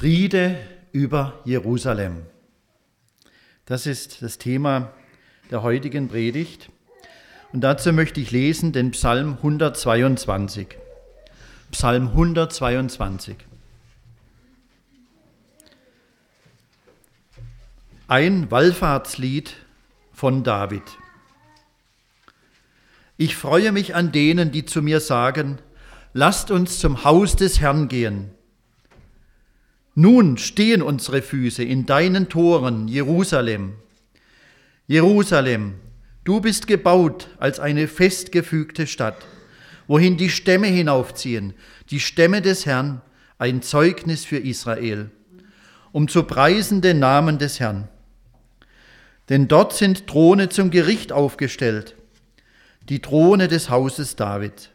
Friede über Jerusalem. Das ist das Thema der heutigen Predigt. Und dazu möchte ich lesen den Psalm 122. Psalm 122. Ein Wallfahrtslied von David. Ich freue mich an denen, die zu mir sagen, lasst uns zum Haus des Herrn gehen. Nun stehen unsere Füße in deinen Toren, Jerusalem. Jerusalem, du bist gebaut als eine festgefügte Stadt, wohin die Stämme hinaufziehen, die Stämme des Herrn, ein Zeugnis für Israel, um zu preisen den Namen des Herrn. Denn dort sind Throne zum Gericht aufgestellt, die Throne des Hauses David.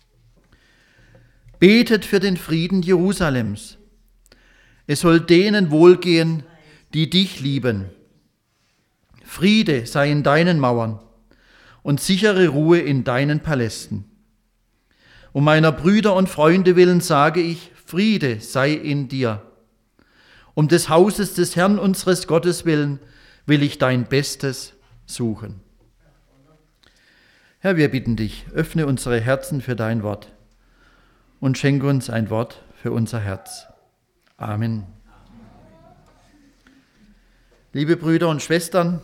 Betet für den Frieden Jerusalems. Es soll denen wohlgehen, die dich lieben. Friede sei in deinen Mauern und sichere Ruhe in deinen Palästen. Um meiner Brüder und Freunde willen sage ich, Friede sei in dir. Um des Hauses des Herrn unseres Gottes willen will ich dein Bestes suchen. Herr, wir bitten dich, öffne unsere Herzen für dein Wort und schenke uns ein Wort für unser Herz. Amen. Liebe Brüder und Schwestern,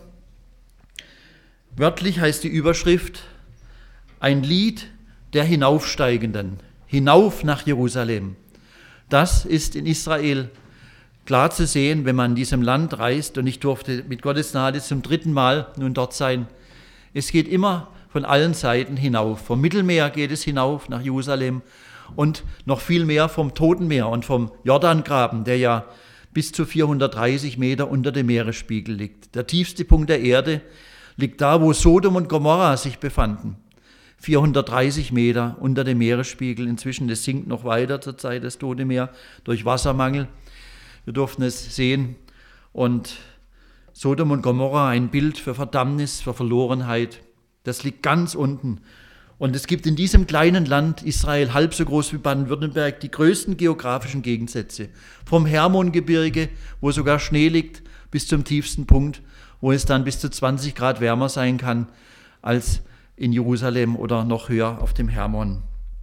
wörtlich heißt die Überschrift ein Lied der Hinaufsteigenden, hinauf nach Jerusalem. Das ist in Israel klar zu sehen, wenn man in diesem Land reist, und ich durfte mit Gottes Gnade zum 3. Mal nun dort sein. Es geht immer von allen Seiten hinauf. Vom Mittelmeer geht es hinauf nach Jerusalem und noch viel mehr vom Toten Meer und vom Jordangraben, der ja bis zu 430 Meter unter dem Meeresspiegel liegt. Der tiefste Punkt der Erde liegt da, wo Sodom und Gomorra sich befanden. 430 Meter unter dem Meeresspiegel. Inzwischen, das sinkt noch weiter zur Zeit des Toten Meer durch Wassermangel. Wir durften es sehen. Und Sodom und Gomorra, ein Bild für Verdammnis, für Verlorenheit. Das liegt ganz unten. Und es gibt in diesem kleinen Land Israel, halb so groß wie Baden-Württemberg, die größten geografischen Gegensätze. Vom Hermongebirge, wo sogar Schnee liegt, bis zum tiefsten Punkt, wo es dann bis zu 20 Grad wärmer sein kann als in Jerusalem oder noch höher auf dem Hermon.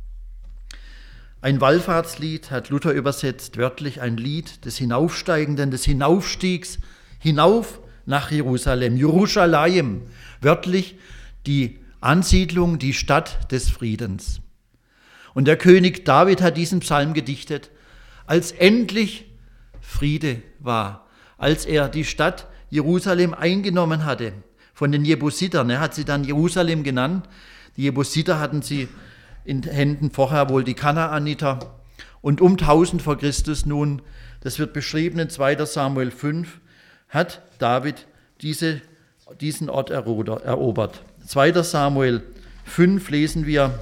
Ein Wallfahrtslied hat Luther übersetzt, wörtlich ein Lied des Hinaufsteigenden, des Hinaufstiegs, hinauf nach Jerusalem, Jerusalem, wörtlich die Ansiedlung, die Stadt des Friedens. Und der König David hat diesen Psalm gedichtet, als endlich Friede war, als er die Stadt Jerusalem eingenommen hatte von den Jebusitern. Er hat sie dann Jerusalem genannt. Die Jebusiter hatten sie in Händen, vorher wohl die Kanaaniter. Und um 1000 vor Christus nun, das wird beschrieben in 2. Samuel 5, hat David diesen Ort erobert. 2. Samuel 5 lesen wir,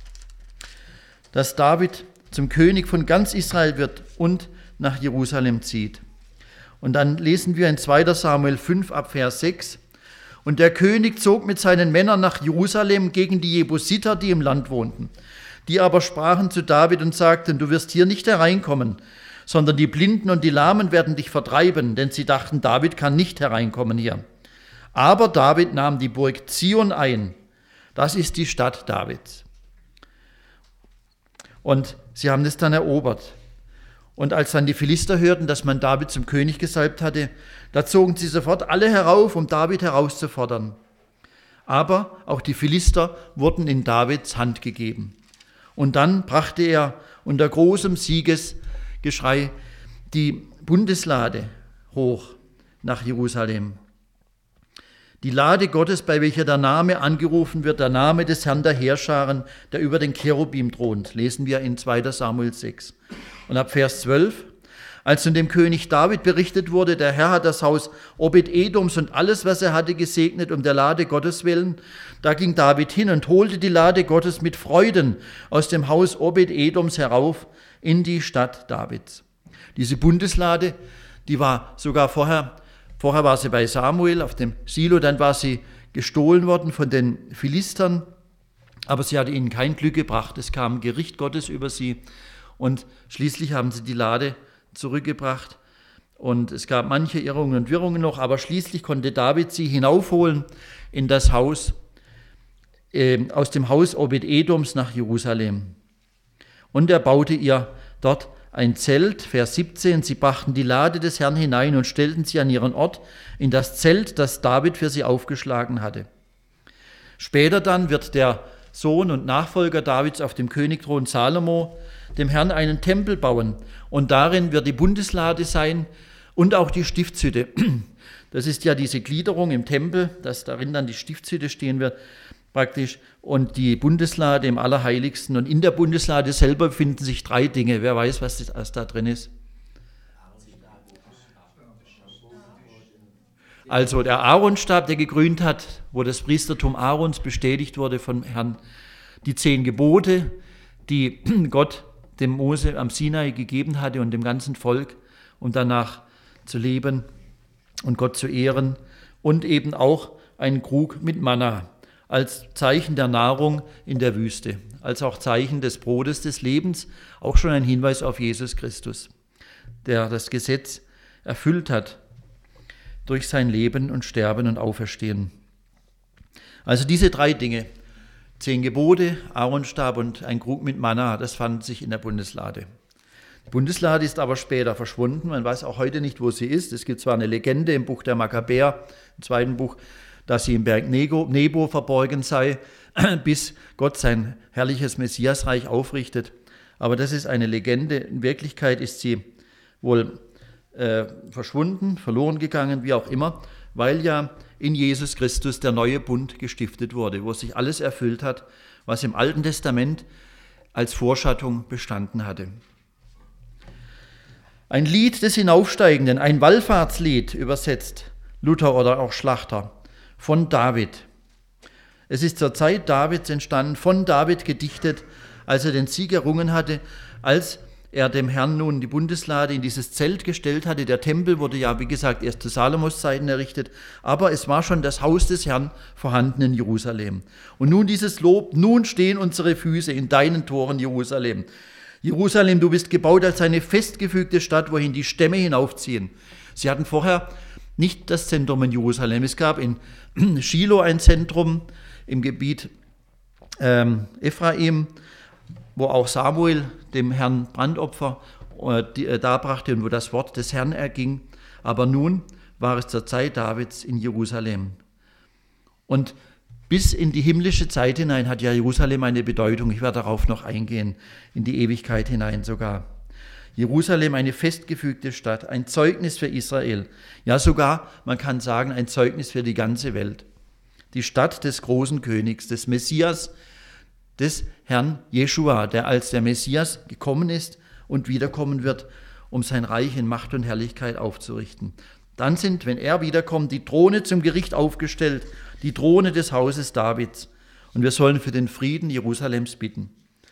dass David zum König von ganz Israel wird und nach Jerusalem zieht. Und dann lesen wir in 2. Samuel 5 ab Vers 6, und der König zog mit seinen Männern nach Jerusalem gegen die Jebusiter, die im Land wohnten. Die aber sprachen zu David und sagten, du wirst hier nicht hereinkommen, sondern die Blinden und die Lahmen werden dich vertreiben, denn sie dachten, David kann nicht hereinkommen hier. Aber David nahm die Burg Zion ein. Das ist die Stadt Davids. Und sie haben es dann erobert. Und als dann die Philister hörten, dass man David zum König gesalbt hatte, da zogen sie sofort alle herauf, um David herauszufordern. Aber auch die Philister wurden in Davids Hand gegeben. Und dann brachte er unter großem Siegesgeschrei die Bundeslade hoch nach Jerusalem. Die Lade Gottes, bei welcher der Name angerufen wird, der Name des Herrn der Heerscharen, der über den Cherubim thront, lesen wir in 2. Samuel 6. Und ab Vers 12, als nun dem König David berichtet wurde, der Herr hat das Haus Obed-Edoms und alles, was er hatte, gesegnet um der Lade Gottes willen, da ging David hin und holte die Lade Gottes mit Freuden aus dem Haus Obed-Edoms herauf in die Stadt Davids. Diese Bundeslade, die war sogar vorher war sie bei Samuel auf dem Silo, dann war sie gestohlen worden von den Philistern, aber sie hatte ihnen kein Glück gebracht. Es kam Gericht Gottes über sie und schließlich haben sie die Lade zurückgebracht. Und es gab manche Irrungen und Wirrungen noch, aber schließlich konnte David sie hinaufholen in das Haus, aus dem Haus Obed-Edoms nach Jerusalem. Und er baute ihr dort ein Zelt, Vers 17, sie brachten die Lade des Herrn hinein und stellten sie an ihren Ort in das Zelt, das David für sie aufgeschlagen hatte. Später dann wird der Sohn und Nachfolger Davids auf dem Königthron Salomo dem Herrn einen Tempel bauen und darin wird die Bundeslade sein und auch die Stiftshütte. Das ist ja diese Gliederung im Tempel, dass darin dann die Stiftshütte stehen wird praktisch und die Bundeslade im Allerheiligsten. Und in der Bundeslade selber befinden sich 3 Dinge. Wer weiß, was da drin ist? Also der Aaronstab, der gegrünt hat, wo das Priestertum Aarons bestätigt wurde vom Herrn. Die 10 Gebote, die Gott dem Mose am Sinai gegeben hatte und dem ganzen Volk, um danach zu leben und Gott zu ehren. Und eben auch ein Krug mit Manna als Zeichen der Nahrung in der Wüste, als auch Zeichen des Brotes des Lebens, auch schon ein Hinweis auf Jesus Christus, der das Gesetz erfüllt hat durch sein Leben und Sterben und Auferstehen. Also diese 3 Dinge, 10 Gebote, Aaronstab und ein Krug mit Manna, das fand sich in der Bundeslade. Die Bundeslade ist aber später verschwunden, man weiß auch heute nicht, wo sie ist. Es gibt zwar eine Legende im Buch der Makkabäer, im 2. Buch, dass sie im Berg Nebo verborgen sei, bis Gott sein herrliches Messiasreich aufrichtet. Aber das ist eine Legende. In Wirklichkeit ist sie wohl verschwunden, verloren gegangen, wie auch immer, weil ja in Jesus Christus der neue Bund gestiftet wurde, wo sich alles erfüllt hat, was im Alten Testament als Vorschattung bestanden hatte. Ein Lied des Hinaufsteigenden, ein Wallfahrtslied, übersetzt Luther oder auch Schlachter, von David. Es ist zur Zeit Davids entstanden, von David gedichtet, als er den Sieg errungen hatte, als er dem Herrn nun die Bundeslade in dieses Zelt gestellt hatte. Der Tempel wurde ja, wie gesagt, erst zu Salomos Zeiten errichtet, aber es war schon das Haus des Herrn vorhanden in Jerusalem. Und nun dieses Lob, nun stehen unsere Füße in deinen Toren, Jerusalem. Jerusalem, du bist gebaut als eine festgefügte Stadt, wohin die Stämme hinaufziehen. Sie hatten vorher nicht das Zentrum in Jerusalem. Es gab in Schilo ein Zentrum im Gebiet Ephraim, wo auch Samuel dem Herrn Brandopfer darbrachte und wo das Wort des Herrn erging. Aber nun war es zur Zeit Davids in Jerusalem. Und bis in die himmlische Zeit hinein hat ja Jerusalem eine Bedeutung. Ich werde darauf noch eingehen, in die Ewigkeit hinein sogar. Jerusalem, eine festgefügte Stadt, ein Zeugnis für Israel. Ja, sogar, man kann sagen, ein Zeugnis für die ganze Welt. Die Stadt des großen Königs, des Messias, des Herrn Jeschua, der als der Messias gekommen ist und wiederkommen wird, um sein Reich in Macht und Herrlichkeit aufzurichten. Dann sind, wenn er wiederkommt, die Throne zum Gericht aufgestellt, die Throne des Hauses Davids. Und wir sollen für den Frieden Jerusalems bitten.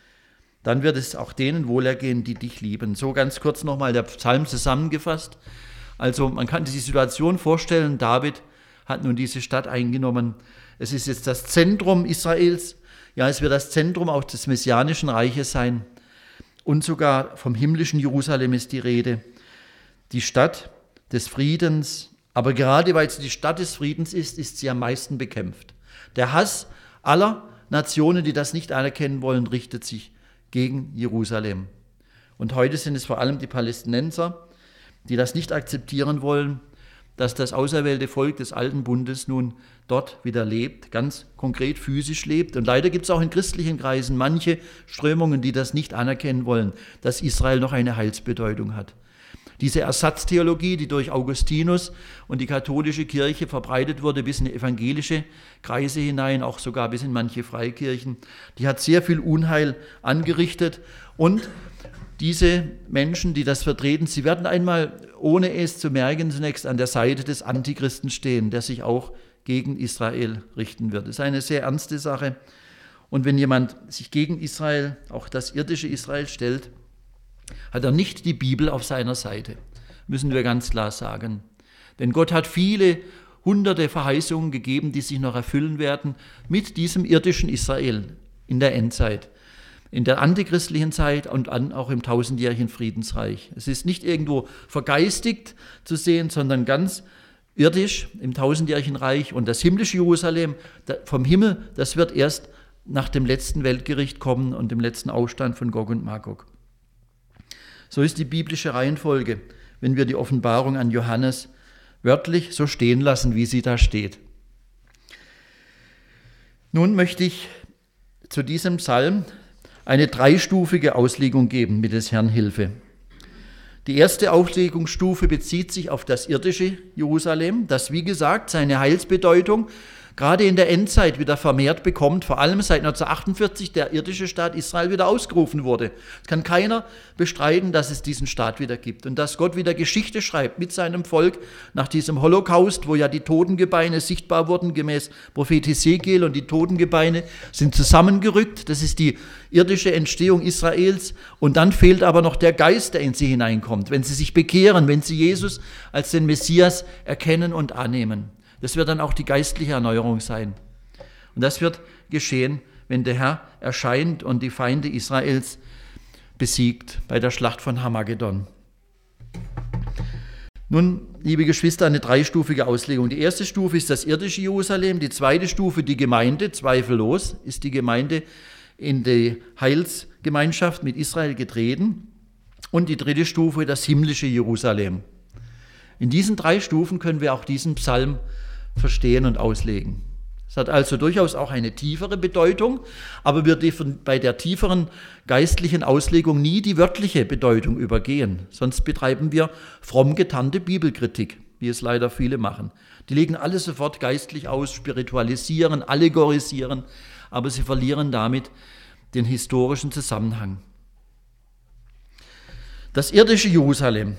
Dann wird es auch denen wohlergehen, die dich lieben. So ganz kurz nochmal der Psalm zusammengefasst. Also man kann sich die Situation vorstellen, David hat nun diese Stadt eingenommen. Es ist jetzt das Zentrum Israels. Ja, es wird das Zentrum auch des Messianischen Reiches sein. Und sogar vom himmlischen Jerusalem ist die Rede. Die Stadt des Friedens. Aber gerade weil sie die Stadt des Friedens ist, ist sie am meisten bekämpft. Der Hass aller Nationen, die das nicht anerkennen wollen, richtet sich gegen Jerusalem. Und heute sind es vor allem die Palästinenser, die das nicht akzeptieren wollen, dass das auserwählte Volk des alten Bundes nun dort wieder lebt, ganz konkret physisch lebt. Und leider gibt es auch in christlichen Kreisen manche Strömungen, die das nicht anerkennen wollen, dass Israel noch eine Heilsbedeutung hat. Diese Ersatztheologie, die durch Augustinus und die katholische Kirche verbreitet wurde, bis in evangelische Kreise hinein, auch sogar bis in manche Freikirchen, die hat sehr viel Unheil angerichtet. Und diese Menschen, die das vertreten, sie werden einmal, ohne es zu merken, zunächst an der Seite des Antichristen stehen, der sich auch gegen Israel richten wird. Das ist eine sehr ernste Sache. Und wenn jemand sich gegen Israel, auch das irdische Israel stellt, hat er nicht die Bibel auf seiner Seite, müssen wir ganz klar sagen. Denn Gott hat viele hunderte Verheißungen gegeben, die sich noch erfüllen werden mit diesem irdischen Israel in der Endzeit. in der antichristlichen Zeit und auch im tausendjährigen Friedensreich. Es ist nicht irgendwo vergeistigt zu sehen, sondern ganz irdisch im tausendjährigen Reich. Und das himmlische Jerusalem vom Himmel, das wird erst nach dem letzten Weltgericht kommen und dem letzten Aufstand von Gog und Magog. So ist die biblische Reihenfolge, wenn wir die Offenbarung an Johannes wörtlich so stehen lassen, wie sie da steht. Nun möchte ich zu diesem Psalm eine dreistufige Auslegung geben mit des Herrn Hilfe. Die erste Auslegungsstufe bezieht sich auf das irdische Jerusalem, das, wie gesagt, seine Heilsbedeutung gerade in der Endzeit wieder vermehrt bekommt, vor allem seit 1948 der irdische Staat Israel wieder ausgerufen wurde. Es kann keiner bestreiten, dass es diesen Staat wieder gibt und dass Gott wieder Geschichte schreibt mit seinem Volk nach diesem Holocaust, wo ja die Totengebeine sichtbar wurden, gemäß Prophet Hesekiel, und die Totengebeine sind zusammengerückt. Das ist die irdische Entstehung Israels. Und dann fehlt aber noch der Geist, der in sie hineinkommt, wenn sie sich bekehren, wenn sie Jesus als den Messias erkennen und annehmen. Das wird dann auch die geistliche Erneuerung sein. Und das wird geschehen, wenn der Herr erscheint und die Feinde Israels besiegt bei der Schlacht von Harmagedon. Nun, liebe Geschwister, eine dreistufige Auslegung. Die erste Stufe ist das irdische Jerusalem, die zweite Stufe die Gemeinde, zweifellos ist die Gemeinde in die Heilsgemeinschaft mit Israel getreten, und die dritte Stufe das himmlische Jerusalem. In diesen drei Stufen können wir auch diesen Psalm verstehen und auslegen. Es hat also durchaus auch eine tiefere Bedeutung, aber wir dürfen bei der tieferen geistlichen Auslegung nie die wörtliche Bedeutung übergehen. Sonst betreiben wir fromm getarnte Bibelkritik, wie es leider viele machen. Die legen alles sofort geistlich aus, spiritualisieren, allegorisieren, aber sie verlieren damit den historischen Zusammenhang. Das irdische Jerusalem.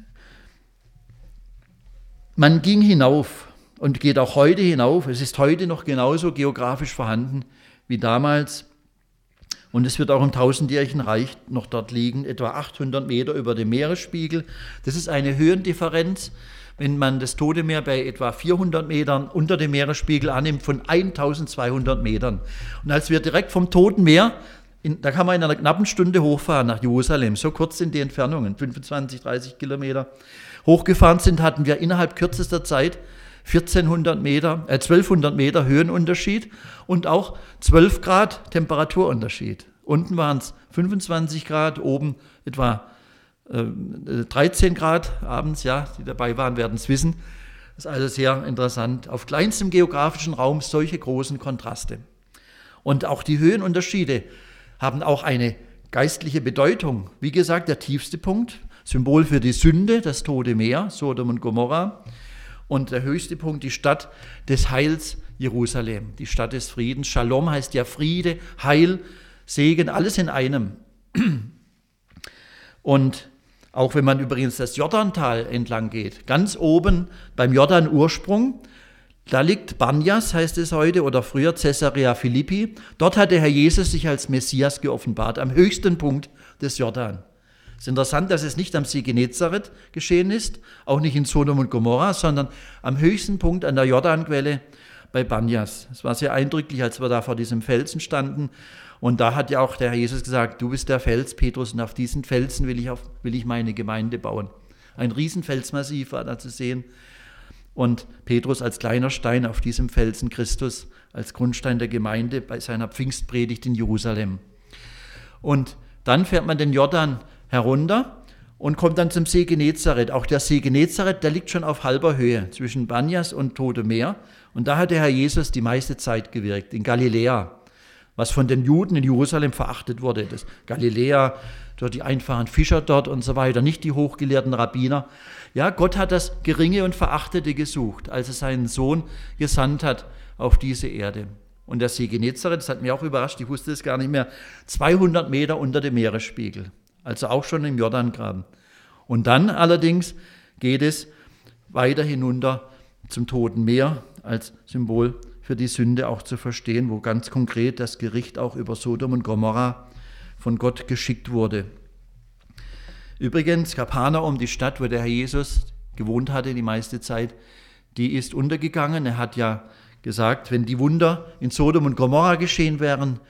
Man ging hinauf und geht auch heute hinauf. Es ist heute noch genauso geografisch vorhanden wie damals. Und es wird auch im tausendjährigen Reich noch dort liegen, etwa 800 Meter über dem Meeresspiegel. Das ist eine Höhendifferenz, wenn man das Tote Meer bei etwa 400 Metern unter dem Meeresspiegel annimmt, von 1200 Metern. Und als wir direkt vom Toten Meer, da kann man in einer knappen Stunde hochfahren nach Jerusalem, so kurz sind die Entfernungen, 25, 30 Kilometer, hochgefahren sind, hatten wir innerhalb kürzester Zeit 1200 Meter Höhenunterschied und auch 12 Grad Temperaturunterschied. Unten waren es 25 Grad, oben etwa 13 Grad abends, ja, die dabei waren, werden es wissen. Das ist also sehr interessant. Auf kleinstem geografischen Raum solche großen Kontraste. Und auch die Höhenunterschiede haben auch eine geistliche Bedeutung. Wie gesagt, der tiefste Punkt, Symbol für die Sünde, das Tote Meer, Sodom und Gomorra. Und der höchste Punkt, die Stadt des Heils, Jerusalem, die Stadt des Friedens. Shalom heißt ja Friede, Heil, Segen, alles in einem. Und auch wenn man übrigens das Jordantal entlang geht, ganz oben beim Jordan-Ursprung, da liegt Banias, heißt es heute, oder früher Caesarea Philippi. Dort hat der Herr Jesus sich als Messias geoffenbart, am höchsten Punkt des Jordan. Es ist interessant, dass es nicht am See Genezareth geschehen ist, auch nicht in Sodom und Gomorra, sondern am höchsten Punkt an der Jordanquelle bei Banias. Es war sehr eindrücklich, als wir da vor diesem Felsen standen. Und da hat ja auch der Herr Jesus gesagt, du bist der Fels, Petrus, und auf diesen Felsen will ich meine Gemeinde bauen. Ein Riesenfelsmassiv war da zu sehen. Und Petrus als kleiner Stein auf diesem Felsen, Christus als Grundstein der Gemeinde bei seiner Pfingstpredigt in Jerusalem. Und dann fährt man den Jordan herunter und kommt dann zum See Genezareth. Auch der See Genezareth, der liegt schon auf halber Höhe zwischen Banias und Totem Meer. Und da hat der Herr Jesus die meiste Zeit gewirkt, in Galiläa, was von den Juden in Jerusalem verachtet wurde. Das Galiläa, dort die einfachen Fischer dort und so weiter, nicht die hochgelehrten Rabbiner. Ja, Gott hat das Geringe und Verachtete gesucht, als er seinen Sohn gesandt hat auf diese Erde. Und der See Genezareth, das hat mich auch überrascht, ich wusste es gar nicht mehr, 200 Meter unter dem Meeresspiegel. Also auch schon im Jordangraben. Und dann allerdings geht es weiter hinunter zum Toten Meer als Symbol für die Sünde auch zu verstehen, wo ganz konkret das Gericht auch über Sodom und Gomorra von Gott geschickt wurde. Übrigens, Kapernaum, die Stadt, wo der Herr Jesus gewohnt hatte die meiste Zeit, die ist untergegangen. Er hat ja gesagt, wenn die Wunder in Sodom und Gomorra geschehen wären,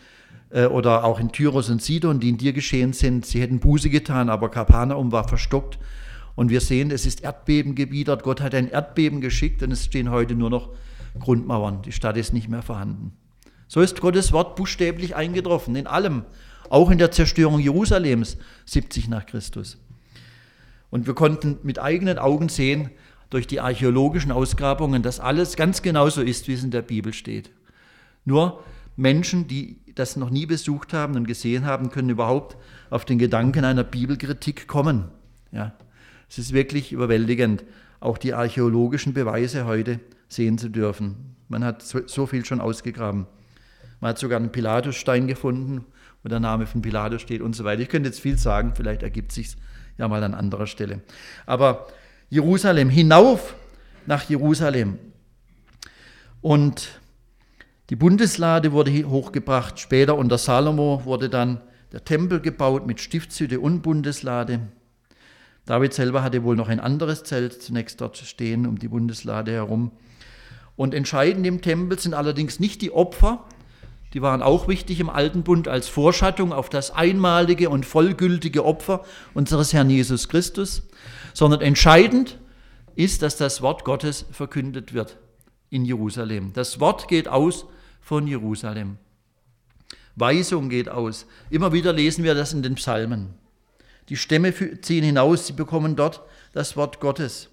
oder auch in Tyros und Sidon, die in dir geschehen sind. Sie hätten Buße getan, aber Kapernaum war verstockt. Und wir sehen, es ist Erdbeben gebietert. Gott hat ein Erdbeben geschickt und es stehen heute nur noch Grundmauern. Die Stadt ist nicht mehr vorhanden. So ist Gottes Wort buchstäblich eingetroffen, in allem, auch in der Zerstörung Jerusalems 70 nach Christus. Und wir konnten mit eigenen Augen sehen, durch die archäologischen Ausgrabungen, dass alles ganz genauso ist, wie es in der Bibel steht. Nur Menschen, die das noch nie besucht haben und gesehen haben, können überhaupt auf den Gedanken einer Bibelkritik kommen. Ja, es ist wirklich überwältigend, auch die archäologischen Beweise heute sehen zu dürfen. Man hat so viel schon ausgegraben. Man hat sogar einen Pilatusstein gefunden, wo der Name von Pilatus steht und so weiter. Ich könnte jetzt viel sagen, vielleicht ergibt es sich ja mal an anderer Stelle. Aber Jerusalem, hinauf nach Jerusalem. Und die Bundeslade wurde hochgebracht. Später unter Salomo wurde dann der Tempel gebaut mit Stiftshütte und Bundeslade. David selber hatte wohl noch ein anderes Zelt zunächst dort stehen, um die Bundeslade herum. Und entscheidend im Tempel sind allerdings nicht die Opfer, die waren auch wichtig im Alten Bund als Vorschattung auf das einmalige und vollgültige Opfer unseres Herrn Jesus Christus, sondern entscheidend ist, dass das Wort Gottes verkündet wird in Jerusalem. Das Wort geht aus von Jerusalem. Weisung geht aus. Immer wieder lesen wir das in den Psalmen. Die Stämme ziehen hinaus, sie bekommen dort das Wort Gottes.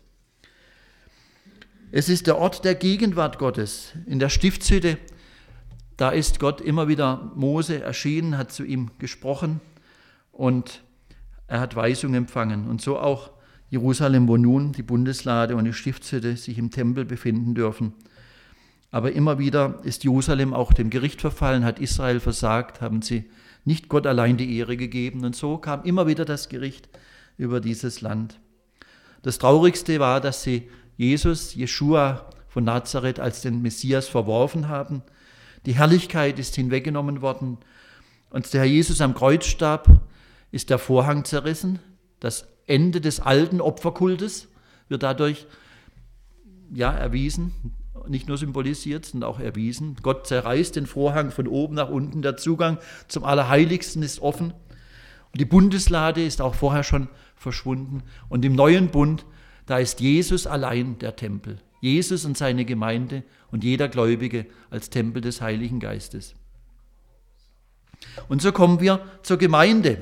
Es ist der Ort der Gegenwart Gottes. In der Stiftshütte, da ist Gott immer wieder Mose erschienen, hat zu ihm gesprochen und er hat Weisung empfangen. Und so auch Jerusalem, wo nun die Bundeslade und die Stiftshütte sich im Tempel befinden dürfen. Aber immer wieder ist Jerusalem auch dem Gericht verfallen, hat Israel versagt, haben sie nicht Gott allein die Ehre gegeben. Und so kam immer wieder das Gericht über dieses Land. Das Traurigste war, dass sie Jeschua von Nazareth als den Messias verworfen haben. Die Herrlichkeit ist hinweggenommen worden. Als der Herr Jesus am Kreuz starb, ist der Vorhang zerrissen. Das Ende des alten Opferkultes wird dadurch erwiesen, nicht nur symbolisiert, sondern auch erwiesen. Gott zerreißt den Vorhang von oben nach unten. Der Zugang zum Allerheiligsten ist offen. Und die Bundeslade ist auch vorher schon verschwunden. Und im neuen Bund, da ist Jesus allein der Tempel. Jesus und seine Gemeinde und jeder Gläubige als Tempel des Heiligen Geistes. Und so kommen wir zur Gemeinde.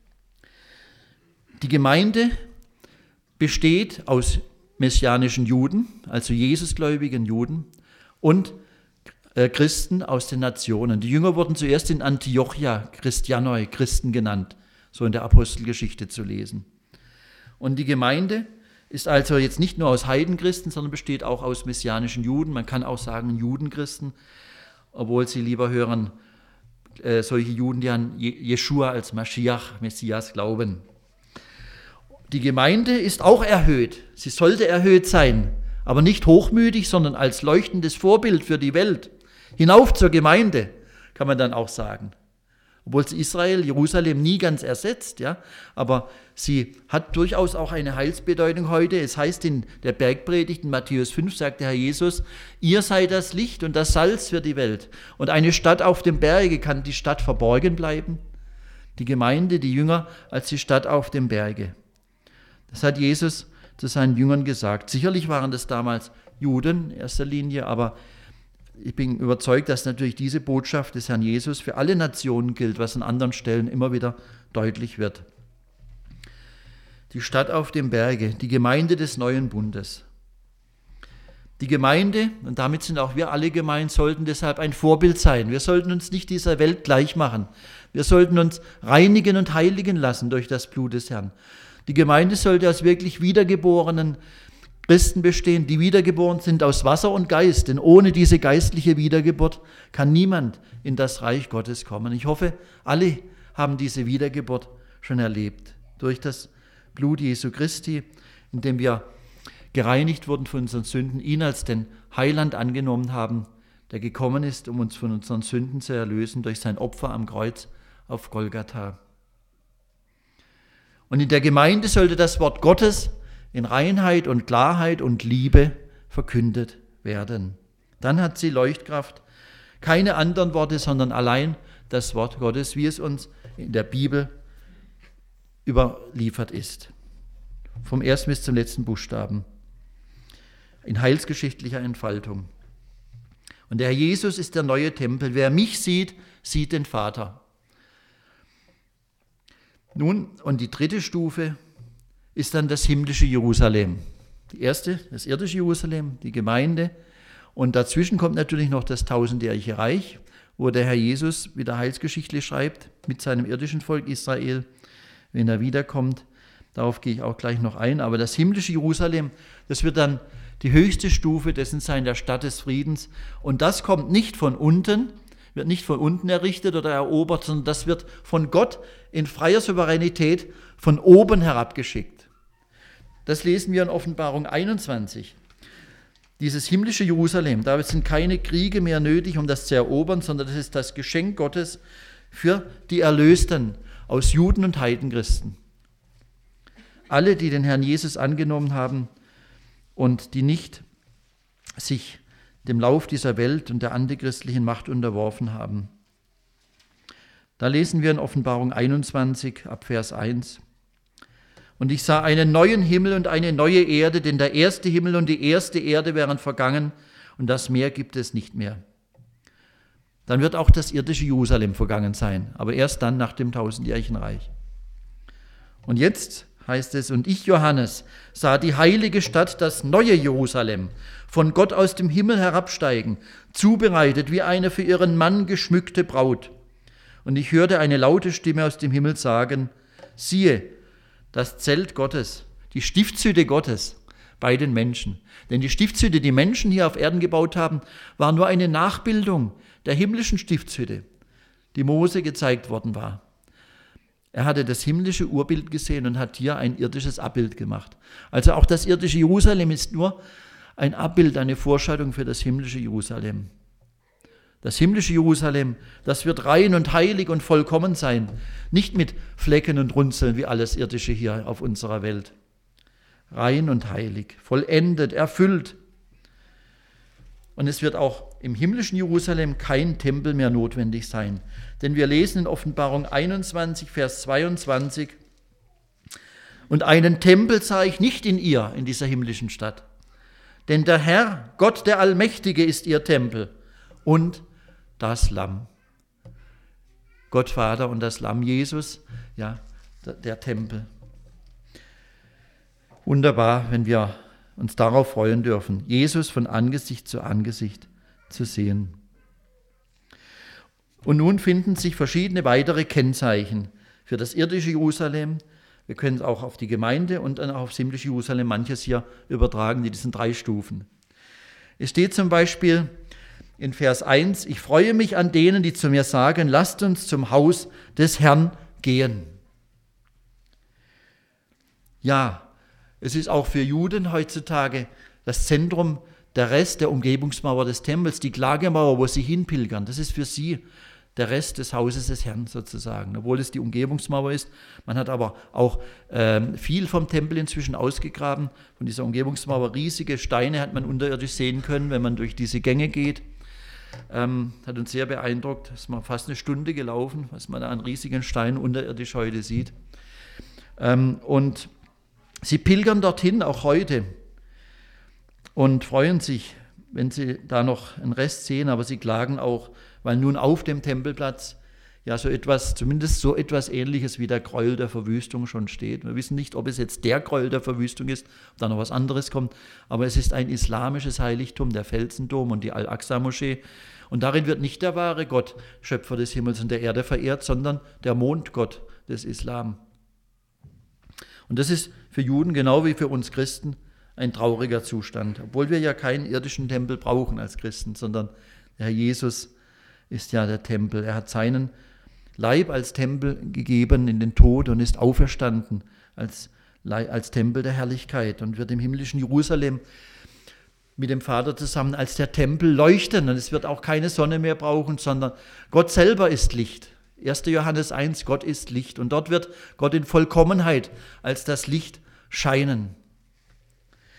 Die Gemeinde besteht aus messianischen Juden, also Jesusgläubigen Juden, und Christen aus den Nationen. Die Jünger wurden zuerst in Antiochia Christianoi, Christen genannt, so in der Apostelgeschichte zu lesen. Und die Gemeinde ist also jetzt nicht nur aus Heidenchristen, sondern besteht auch aus messianischen Juden. Man kann auch sagen Judenchristen, obwohl sie lieber hören, solche Juden, die an Jeschua als Maschiach, Messias, glauben. Die Gemeinde ist auch erhöht. Sie sollte erhöht sein, aber nicht hochmütig, sondern als leuchtendes Vorbild für die Welt. Hinauf zur Gemeinde, kann man dann auch sagen. Obwohl sie Israel, Jerusalem nie ganz ersetzt, ja, aber sie hat durchaus auch eine Heilsbedeutung heute. Es heißt in der Bergpredigt in Matthäus 5, sagt der Herr Jesus, ihr seid das Licht und das Salz für die Welt. Und eine Stadt auf dem Berge, kann die Stadt verborgen bleiben? Die Gemeinde, die Jünger als die Stadt auf dem Berge. Das hat Jesus zu seinen Jüngern gesagt. Sicherlich waren das damals Juden in erster Linie, aber ich bin überzeugt, dass natürlich diese Botschaft des Herrn Jesus für alle Nationen gilt, was an anderen Stellen immer wieder deutlich wird. Die Stadt auf dem Berge, die Gemeinde des neuen Bundes. Die Gemeinde, und damit sind auch wir alle gemeint, sollten deshalb ein Vorbild sein. Wir sollten uns nicht dieser Welt gleich machen. Wir sollten uns reinigen und heiligen lassen durch das Blut des Herrn. Die Gemeinde sollte aus wirklich wiedergeborenen Christen bestehen, die wiedergeboren sind aus Wasser und Geist, denn ohne diese geistliche Wiedergeburt kann niemand in das Reich Gottes kommen. Ich hoffe, alle haben diese Wiedergeburt schon erlebt, durch das Blut Jesu Christi, in dem wir gereinigt wurden von unseren Sünden, ihn als den Heiland angenommen haben, der gekommen ist, um uns von unseren Sünden zu erlösen durch sein Opfer am Kreuz auf Golgatha. Und in der Gemeinde sollte das Wort Gottes in Reinheit und Klarheit und Liebe verkündet werden. Dann hat sie Leuchtkraft. Keine anderen Worte, sondern allein das Wort Gottes, wie es uns in der Bibel überliefert ist. Vom ersten bis zum letzten Buchstaben. In heilsgeschichtlicher Entfaltung. Und der Herr Jesus ist der neue Tempel. Wer mich sieht, sieht den Vater. Nun, und die dritte Stufe ist dann das himmlische Jerusalem. Die erste, das irdische Jerusalem, die Gemeinde. Und dazwischen kommt natürlich noch das tausendjährige Reich, wo der Herr Jesus wieder heilsgeschichtlich schreibt mit seinem irdischen Volk Israel, wenn er wiederkommt. Darauf gehe ich auch gleich noch ein. Aber das himmlische Jerusalem, das wird dann die höchste Stufe dessen sein, der Stadt des Friedens. Und das kommt nicht von unten, wird nicht von unten errichtet oder erobert, sondern das wird von Gott in freier Souveränität von oben herabgeschickt. Das lesen wir in Offenbarung 21. Dieses himmlische Jerusalem, da sind keine Kriege mehr nötig, um das zu erobern, sondern das ist das Geschenk Gottes für die Erlösten aus Juden und Heidenchristen. Alle, die den Herrn Jesus angenommen haben und die nicht sich dem Lauf dieser Welt und der antichristlichen Macht unterworfen haben. Da lesen wir in Offenbarung 21 ab Vers 1. Und ich sah einen neuen Himmel und eine neue Erde, denn der erste Himmel und die erste Erde wären vergangen und das Meer gibt es nicht mehr. Dann wird auch das irdische Jerusalem vergangen sein, aber erst dann nach dem tausendjährigen Reich. Und jetzt heißt es, und ich, Johannes, sah die heilige Stadt, das neue Jerusalem, von Gott aus dem Himmel herabsteigen, zubereitet wie eine für ihren Mann geschmückte Braut. Und ich hörte eine laute Stimme aus dem Himmel sagen, siehe, das Zelt Gottes, die Stiftshütte Gottes bei den Menschen. Denn die Stiftshütte, die Menschen hier auf Erden gebaut haben, war nur eine Nachbildung der himmlischen Stiftshütte, die Mose gezeigt worden war. Er hatte das himmlische Urbild gesehen und hat hier ein irdisches Abbild gemacht. Also auch das irdische Jerusalem ist nur ein Abbild, eine Vorstellung für das himmlische Jerusalem. Das himmlische Jerusalem, das wird rein und heilig und vollkommen sein, nicht mit Flecken und Runzeln wie alles Irdische hier auf unserer Welt. Rein und heilig, vollendet, erfüllt. Und es wird auch im himmlischen Jerusalem kein Tempel mehr notwendig sein. Denn wir lesen in Offenbarung 21, Vers 22, und einen Tempel sah ich nicht in ihr, in dieser himmlischen Stadt. Denn der Herr, Gott der Allmächtige, ist ihr Tempel und das Lamm. Gott Vater und das Lamm Jesus, ja, der Tempel. Wunderbar, wenn wir uns darauf freuen dürfen, Jesus von Angesicht zu Angesicht zu sehen. Und nun finden sich verschiedene weitere Kennzeichen für das irdische Jerusalem. Wir können es auch auf die Gemeinde und dann auch aufs himmlische Jerusalem manches hier übertragen, in diesen 3 Stufen. Es steht zum Beispiel in Vers 1, ich freue mich an denen, die zu mir sagen, lasst uns zum Haus des Herrn gehen. Ja, es ist auch für Juden heutzutage das Zentrum, der Rest der Umgebungsmauer des Tempels, die Klagemauer, wo sie hinpilgern. Das ist für sie der Rest des Hauses des Herrn sozusagen, obwohl es die Umgebungsmauer ist. Man hat aber auch viel vom Tempel inzwischen ausgegraben. Von dieser Umgebungsmauer riesige Steine hat man unterirdisch sehen können, wenn man durch diese Gänge geht. Hat uns sehr beeindruckt. Es ist mal fast eine Stunde gelaufen, was man da an riesigen Steinen unterirdisch heute sieht. Und sie pilgern dorthin, auch heute, und freuen sich, wenn sie da noch einen Rest sehen, aber sie klagen auch, weil nun auf dem Tempelplatz ja zumindest so etwas Ähnliches wie der Gräuel der Verwüstung schon steht. Wir wissen nicht, ob es jetzt der Gräuel der Verwüstung ist, ob da noch was anderes kommt, aber es ist ein islamisches Heiligtum, der Felsendom und die Al-Aqsa-Moschee. Und darin wird nicht der wahre Gott, Schöpfer des Himmels und der Erde, verehrt, sondern der Mondgott des Islam. Und das ist für Juden genau wie für uns Christen ein trauriger Zustand, obwohl wir ja keinen irdischen Tempel brauchen als Christen, sondern der Herr Jesus ist ja der Tempel. Er hat seinen Leib als Tempel gegeben in den Tod und ist auferstanden als Tempel der Herrlichkeit und wird im himmlischen Jerusalem mit dem Vater zusammen als der Tempel leuchten. Und es wird auch keine Sonne mehr brauchen, sondern Gott selber ist Licht. 1. Johannes 1, Gott ist Licht. Und dort wird Gott in Vollkommenheit als das Licht scheinen.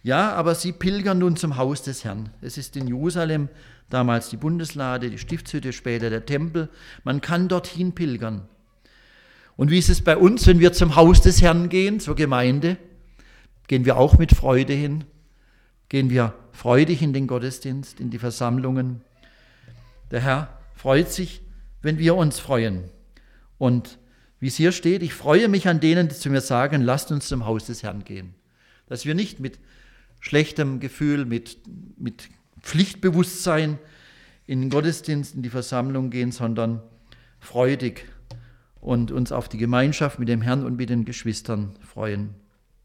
Ja, aber sie pilgern nun zum Haus des Herrn. Es ist in Jerusalem damals die Bundeslade, die Stiftshütte, später der Tempel. Man kann dorthin pilgern. Und wie ist es bei uns, wenn wir zum Haus des Herrn gehen, zur Gemeinde? Gehen wir auch mit Freude hin? Gehen wir freudig in den Gottesdienst, in die Versammlungen? Der Herr freut sich, wenn wir uns freuen. Und wie es hier steht, ich freue mich an denen, die zu mir sagen, lasst uns zum Haus des Herrn gehen. Dass wir nicht mit schlechtem Gefühl, mit Pflichtbewusstsein in den Gottesdienst, in die Versammlung gehen, sondern freudig und uns auf die Gemeinschaft mit dem Herrn und mit den Geschwistern freuen.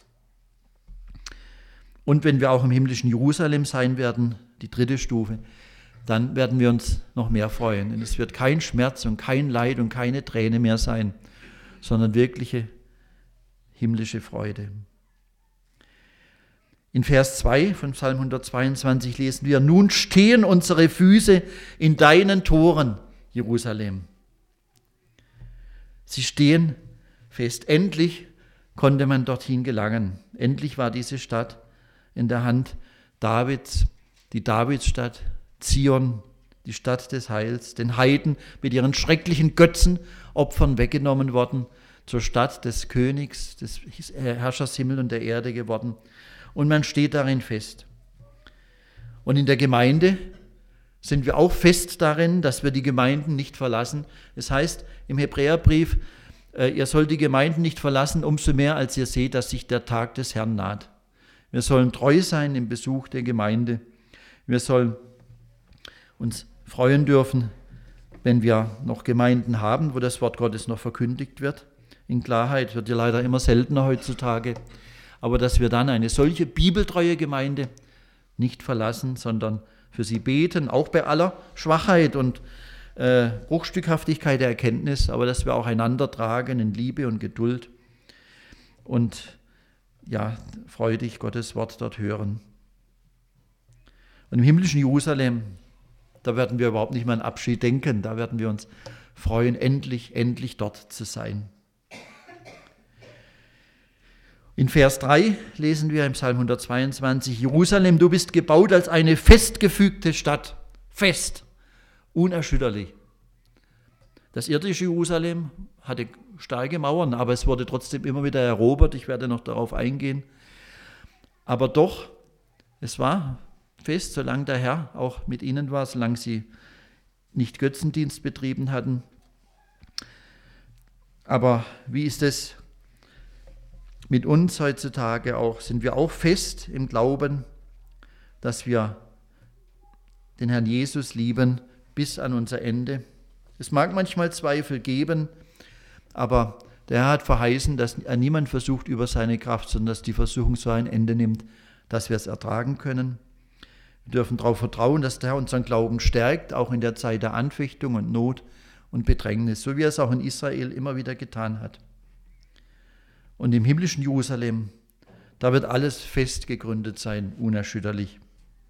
Und wenn wir auch im himmlischen Jerusalem sein werden, die 3. Stufe, dann werden wir uns noch mehr freuen. Und es wird kein Schmerz und kein Leid und keine Träne mehr sein, sondern wirkliche himmlische Freude. In Vers 2 von Psalm 122 lesen wir, nun stehen unsere Füße in deinen Toren, Jerusalem. Sie stehen fest. Endlich konnte man dorthin gelangen. Endlich war diese Stadt in der Hand Davids, die Davidsstadt, Zion, die Stadt des Heils, den Heiden mit ihren schrecklichen Götzenopfern weggenommen worden, zur Stadt des Königs, des Herrschers Himmel und der Erde geworden. Und man steht darin fest. Und in der Gemeinde sind wir auch fest darin, dass wir die Gemeinden nicht verlassen. Es heißt im Hebräerbrief, ihr sollt die Gemeinden nicht verlassen, umso mehr, als ihr seht, dass sich der Tag des Herrn naht. Wir sollen treu sein im Besuch der Gemeinde. Wir sollen uns freuen dürfen, wenn wir noch Gemeinden haben, wo das Wort Gottes noch verkündigt wird. In Klarheit wird ja leider immer seltener heutzutage. Aber dass wir dann eine solche bibeltreue Gemeinde nicht verlassen, sondern für sie beten, auch bei aller Schwachheit und Bruchstückhaftigkeit der Erkenntnis, aber dass wir auch einander tragen in Liebe und Geduld und ja, freudig Gottes Wort dort hören. Und im himmlischen Jerusalem, da werden wir überhaupt nicht mehr an Abschied denken, da werden wir uns freuen, endlich dort zu sein. In Vers 3 lesen wir im Psalm 122, Jerusalem, du bist gebaut als eine festgefügte Stadt, fest, unerschütterlich. Das irdische Jerusalem hatte starke Mauern, aber es wurde trotzdem immer wieder erobert, ich werde noch darauf eingehen. Aber doch, es war fest, solange der Herr auch mit ihnen war, solange sie nicht Götzendienst betrieben hatten. Aber wie ist es mit uns heutzutage auch? Sind wir auch fest im Glauben, dass wir den Herrn Jesus lieben bis an unser Ende? Es mag manchmal Zweifel geben, aber der Herr hat verheißen, dass er niemand versucht über seine Kraft, sondern dass die Versuchung so ein Ende nimmt, dass wir es ertragen können. Wir dürfen darauf vertrauen, dass der Herr unseren Glauben stärkt, auch in der Zeit der Anfechtung und Not und Bedrängnis, so wie er es auch in Israel immer wieder getan hat. Und im himmlischen Jerusalem, da wird alles fest gegründet sein, unerschütterlich.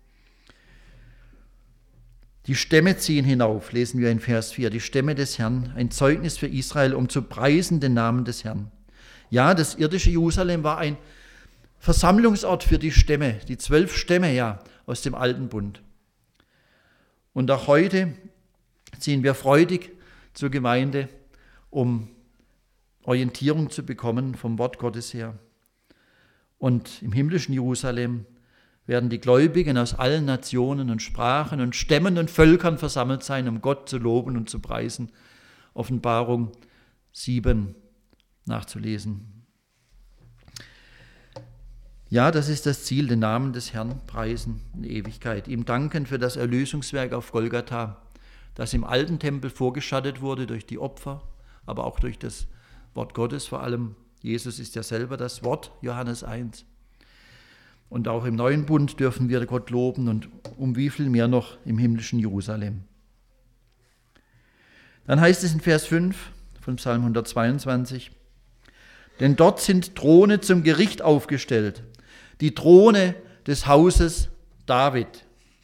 Die Stämme ziehen hinauf, lesen wir in Vers 4, die Stämme des Herrn, ein Zeugnis für Israel, um zu preisen den Namen des Herrn. Ja, das irdische Jerusalem war ein Versammlungsort für die Stämme, die 12 Stämme ja aus dem Alten Bund. Und auch heute ziehen wir freudig zur Gemeinde, um Orientierung zu bekommen vom Wort Gottes her. Und im himmlischen Jerusalem werden die Gläubigen aus allen Nationen und Sprachen und Stämmen und Völkern versammelt sein, um Gott zu loben und zu preisen. Offenbarung 7 nachzulesen. Ja, das ist das Ziel, den Namen des Herrn preisen in Ewigkeit. Ihm danken für das Erlösungswerk auf Golgatha, das im alten Tempel vorgeschattet wurde durch die Opfer, aber auch durch das Wort Gottes vor allem. Jesus ist ja selber das Wort, Johannes 1. Und auch im neuen Bund dürfen wir Gott loben und um wie viel mehr noch im himmlischen Jerusalem. Dann heißt es in Vers 5 von Psalm 122, denn dort sind Throne zum Gericht aufgestellt, die Throne des Hauses David.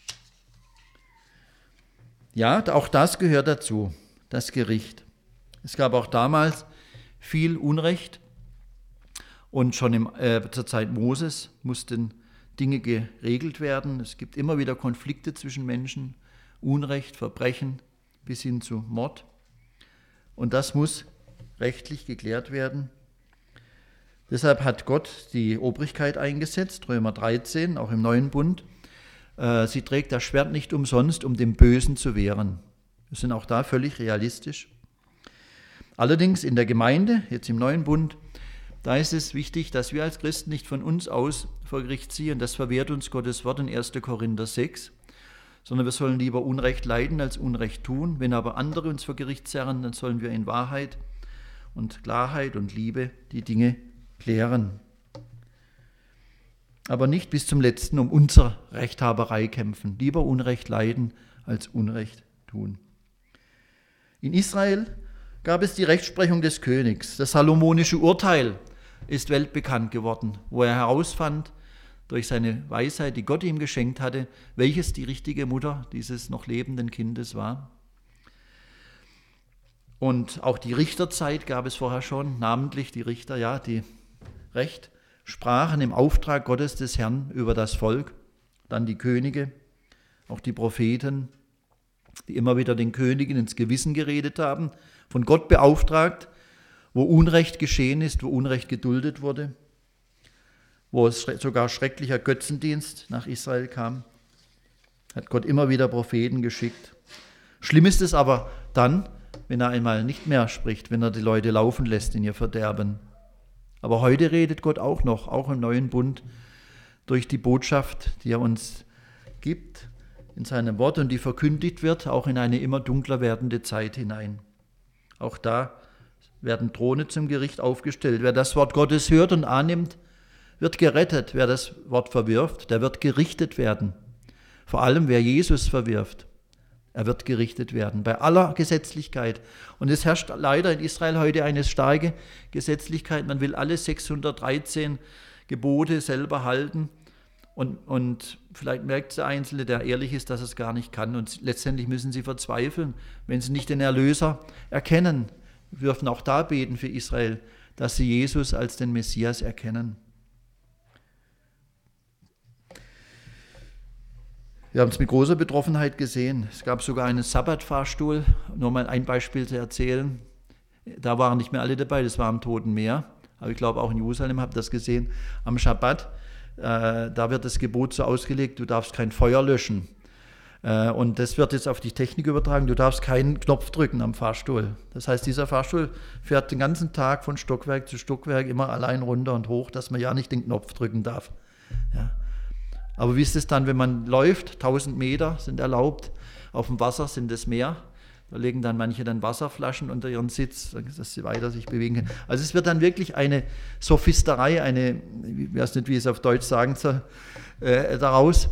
Ja, auch das gehört dazu, das Gericht. Es gab auch damals viel Unrecht und schon zur Zeit Moses mussten Dinge geregelt werden. Es gibt immer wieder Konflikte zwischen Menschen, Unrecht, Verbrechen bis hin zu Mord. Und das muss rechtlich geklärt werden. Deshalb hat Gott die Obrigkeit eingesetzt, Römer 13, auch im Neuen Bund. Sie trägt das Schwert nicht umsonst, um dem Bösen zu wehren. Wir sind auch da völlig realistisch. Allerdings in der Gemeinde, jetzt im Neuen Bund, da ist es wichtig, dass wir als Christen nicht von uns aus vor Gericht ziehen. Das verwehrt uns Gottes Wort in 1. Korinther 6, sondern wir sollen lieber Unrecht leiden als Unrecht tun. Wenn aber andere uns vor Gericht zerren, dann sollen wir in Wahrheit und Klarheit und Liebe die Dinge klären. Aber nicht bis zum Letzten um unsere Rechthaberei kämpfen. Lieber Unrecht leiden als Unrecht tun. In Israel gab es die Rechtsprechung des Königs. Das salomonische Urteil ist weltbekannt geworden, wo er herausfand, durch seine Weisheit, die Gott ihm geschenkt hatte, welches die richtige Mutter dieses noch lebenden Kindes war. Und auch die Richterzeit gab es vorher schon, namentlich die Richter, ja, die Recht sprachen im Auftrag Gottes des Herrn über das Volk, dann die Könige, auch die Propheten, die immer wieder den Königen ins Gewissen geredet haben, von Gott beauftragt, wo Unrecht geschehen ist, wo Unrecht geduldet wurde, wo es sogar schrecklicher Götzendienst nach Israel kam, hat Gott immer wieder Propheten geschickt. Schlimm ist es aber dann, wenn er einmal nicht mehr spricht, wenn er die Leute laufen lässt in ihr Verderben. Aber heute redet Gott auch noch, auch im Neuen Bund, durch die Botschaft, die er uns gibt, in seinem Wort und die verkündigt wird, auch in eine immer dunkler werdende Zeit hinein. Auch da werden Throne zum Gericht aufgestellt. Wer das Wort Gottes hört und annimmt, wird gerettet. Wer das Wort verwirft, der wird gerichtet werden. Vor allem, wer Jesus verwirft, er wird gerichtet werden, bei aller Gesetzlichkeit. Und es herrscht leider in Israel heute eine starke Gesetzlichkeit. Man will alle 613 Gebote selber halten. Und vielleicht merkt der Einzelne, der ehrlich ist, dass es gar nicht kann. Und letztendlich müssen sie verzweifeln, wenn sie nicht den Erlöser erkennen. Wir dürfen auch da beten für Israel, dass sie Jesus als den Messias erkennen. Wir haben es mit großer Betroffenheit gesehen. Es gab sogar einen Sabbatfahrstuhl, nur mal ein Beispiel zu erzählen. Da waren nicht mehr alle dabei, das war am Toten Meer. Aber ich glaube auch in Jerusalem habt ihr das gesehen. Am Schabbat, da wird das Gebot so ausgelegt, du darfst kein Feuer löschen. Und das wird jetzt auf die Technik übertragen, du darfst keinen Knopf drücken am Fahrstuhl. Das heißt, dieser Fahrstuhl fährt den ganzen Tag von Stockwerk zu Stockwerk immer allein runter und hoch, dass man ja nicht den Knopf drücken darf. Ja. Aber wie ist es dann, wenn man läuft? 1000 Meter sind erlaubt, auf dem Wasser sind es mehr. Da legen dann manche dann Wasserflaschen unter ihren Sitz, dass sie weiter sich bewegen können. Also es wird dann wirklich eine Sophisterei, ich weiß nicht, wie ich es auf Deutsch sagen soll, daraus,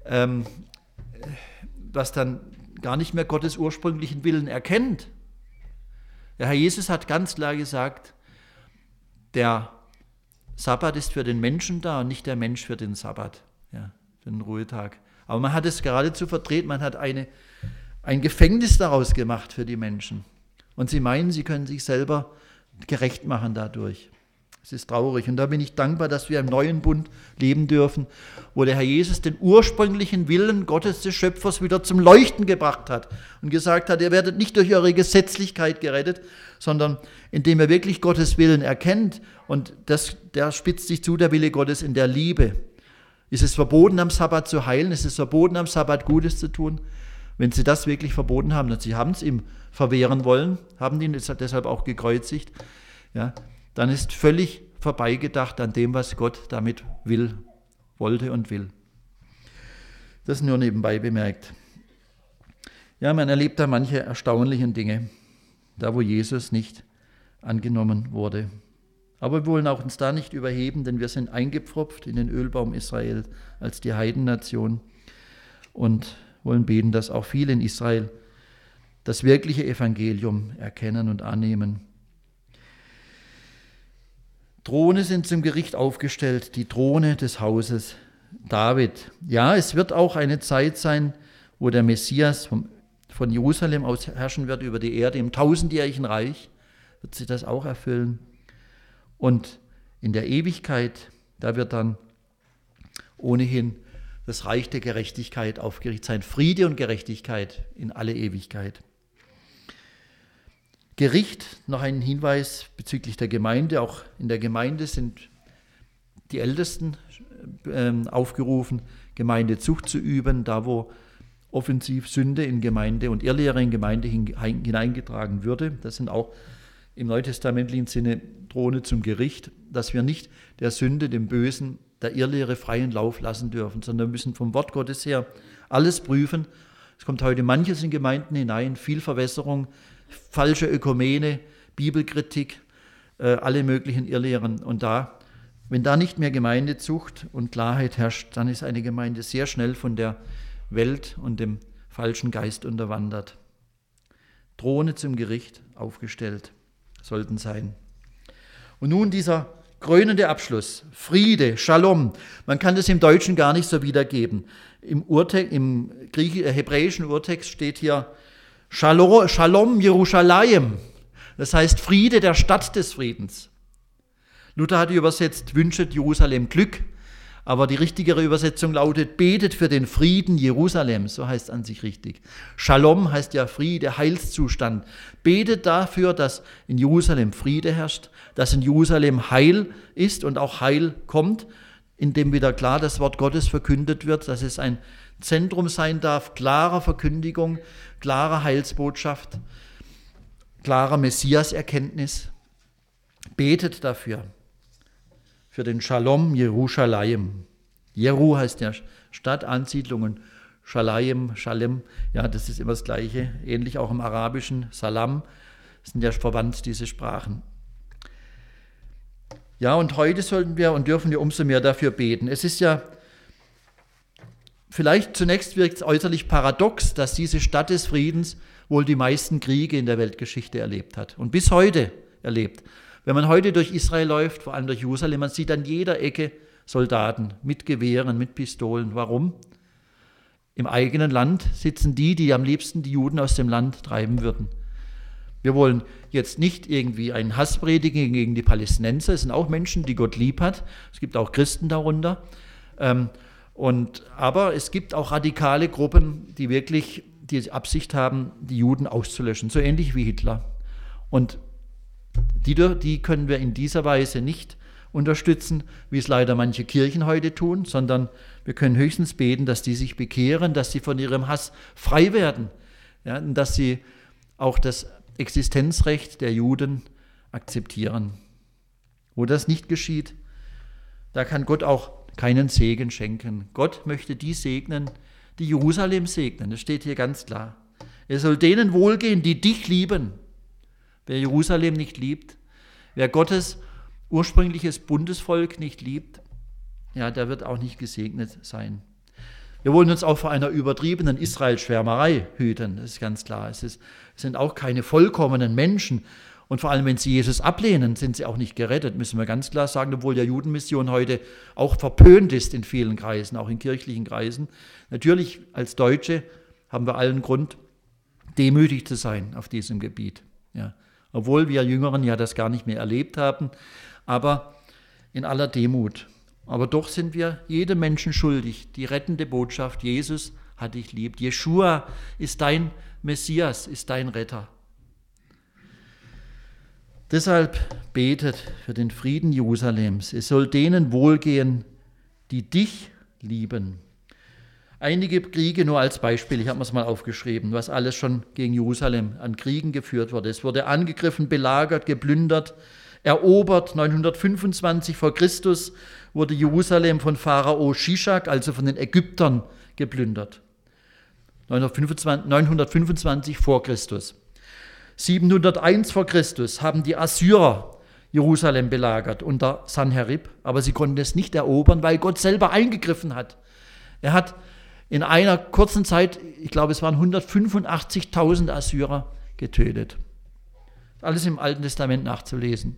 was dann gar nicht mehr Gottes ursprünglichen Willen erkennt. Der Herr Jesus hat ganz klar gesagt, der Sabbat ist für den Menschen da und nicht der Mensch für den Sabbat. Ja, für den Ruhetag. Aber man hat es geradezu verdreht, man hat ein Gefängnis daraus gemacht für die Menschen. Und sie meinen, sie können sich selber gerecht machen dadurch. Es ist traurig. Und da bin ich dankbar, dass wir im neuen Bund leben dürfen, wo der Herr Jesus den ursprünglichen Willen Gottes des Schöpfers wieder zum Leuchten gebracht hat und gesagt hat, ihr werdet nicht durch eure Gesetzlichkeit gerettet, sondern indem ihr wirklich Gottes Willen erkennt. Und der spitzt sich zu, der Wille Gottes in der Liebe. Ist es verboten, am Sabbat zu heilen? Ist es verboten, am Sabbat Gutes zu tun? Wenn sie das wirklich verboten haben, und sie haben es ihm verwehren wollen, haben ihn deshalb auch gekreuzigt, ja, dann ist völlig vorbeigedacht an dem, was Gott damit wollte und will. Das nur nebenbei bemerkt. Ja, man erlebt da manche erstaunlichen Dinge, da wo Jesus nicht angenommen wurde. Aber wir wollen auch uns da nicht überheben, denn wir sind eingepfropft in den Ölbaum Israel als die Heidennation und wollen beten, dass auch viele in Israel das wirkliche Evangelium erkennen und annehmen. Throne sind zum Gericht aufgestellt, die Throne des Hauses David. Ja, es wird auch eine Zeit sein, wo der Messias von Jerusalem aus herrschen wird über die Erde. Im 1000-jährigen Reich wird sich das auch erfüllen. Und in der Ewigkeit, da wird dann ohnehin das Reich der Gerechtigkeit aufgerichtet sein. Friede und Gerechtigkeit in alle Ewigkeit. Gericht, noch ein Hinweis bezüglich der Gemeinde. Auch in der Gemeinde sind die Ältesten aufgerufen, Gemeindezucht zu üben, da wo offensiv Sünde in Gemeinde und Irrlehre in Gemeinde hineingetragen würde. Das sind auch im neutestamentlichen Sinne Drohne zum Gericht, dass wir nicht der Sünde, dem Bösen, der Irrlehre freien Lauf lassen dürfen, sondern müssen vom Wort Gottes her alles prüfen. Es kommt heute manches in Gemeinden hinein, viel Verwässerung, falsche Ökumene, Bibelkritik, alle möglichen Irrlehren. Und wenn da nicht mehr Gemeindezucht und Klarheit herrscht, dann ist eine Gemeinde sehr schnell von der Welt und dem falschen Geist unterwandert. Drohne zum Gericht aufgestellt sollten sein. Und nun dieser krönende Abschluss, Friede, Shalom. Man kann das im Deutschen gar nicht so wiedergeben. Im hebräischen Urtext steht hier Shalom Jerusalem. Das heißt Friede der Stadt des Friedens. Luther hat übersetzt, wünscht Jerusalem Glück, aber die richtigere Übersetzung lautet, betet für den Frieden Jerusalems, so heißt es an sich richtig. Shalom heißt ja Friede, Heilszustand. Betet dafür, dass in Jerusalem Friede herrscht, dass in Jerusalem Heil ist und auch Heil kommt, indem wieder klar das Wort Gottes verkündet wird, dass es ein Zentrum sein darf, klarer Verkündigung, klarer Heilsbotschaft, klarer Messiaserkenntnis. Betet dafür. Für den Shalom Jerusalem. Jeru heißt ja Stadt, Ansiedlung und Shalem, ja, das ist immer das Gleiche. Ähnlich auch im Arabischen, Salam, sind ja verwandt, diese Sprachen. Ja, und heute sollten wir und dürfen wir umso mehr dafür beten. Es ist ja, vielleicht zunächst wirkt es äußerlich paradox, dass diese Stadt des Friedens wohl die meisten Kriege in der Weltgeschichte erlebt hat und bis heute erlebt. Wenn man heute durch Israel läuft, vor allem durch Jerusalem, man sieht an jeder Ecke Soldaten mit Gewehren, mit Pistolen. Warum? Im eigenen Land sitzen die am liebsten die Juden aus dem Land treiben würden. Wir wollen jetzt nicht irgendwie einen Hass predigen gegen die Palästinenser. Es sind auch Menschen, die Gott lieb hat. Es gibt auch Christen darunter. Aber es gibt auch radikale Gruppen, die wirklich die Absicht haben, die Juden auszulöschen. So ähnlich wie Hitler. Und die können wir in dieser Weise nicht unterstützen, wie es leider manche Kirchen heute tun, sondern wir können höchstens beten, dass die sich bekehren, dass sie von ihrem Hass frei werden, ja, und dass sie auch das Existenzrecht der Juden akzeptieren. Wo das nicht geschieht, da kann Gott auch keinen Segen schenken. Gott möchte die segnen, die Jerusalem segnen. Das steht hier ganz klar. Er soll denen wohlgehen, die dich lieben. Wer Jerusalem nicht liebt, wer Gottes ursprüngliches Bundesvolk nicht liebt, ja, der wird auch nicht gesegnet sein. Wir wollen uns auch vor einer übertriebenen Israel-Schwärmerei hüten, das ist ganz klar. Es sind auch keine vollkommenen Menschen. Und vor allem, wenn sie Jesus ablehnen, sind sie auch nicht gerettet, müssen wir ganz klar sagen, obwohl ja Judenmission heute auch verpönt ist in vielen Kreisen, auch in kirchlichen Kreisen. Natürlich, als Deutsche haben wir allen Grund, demütig zu sein auf diesem Gebiet. Ja. Obwohl wir Jüngeren ja das gar nicht mehr erlebt haben, aber in aller Demut. Aber doch sind wir jedem Menschen schuldig. Die rettende Botschaft, Jesus hat dich lieb. Jeschua ist dein Messias, ist dein Retter. Deshalb betet für den Frieden Jerusalems. Es soll denen wohlgehen, die dich lieben. Einige Kriege nur als Beispiel, ich habe mir es mal aufgeschrieben, was alles schon gegen Jerusalem an Kriegen geführt wurde. Es wurde angegriffen, belagert, geplündert, erobert. 925 vor Christus wurde Jerusalem von Pharao Shishak, also von den Ägyptern, geplündert. 925 vor Christus. 701 vor Christus haben die Assyrer Jerusalem belagert unter Sanherib, aber sie konnten es nicht erobern, weil Gott selber eingegriffen hat. Er hat in einer kurzen Zeit, ich glaube es waren 185.000 Assyrer getötet. Alles im Alten Testament nachzulesen.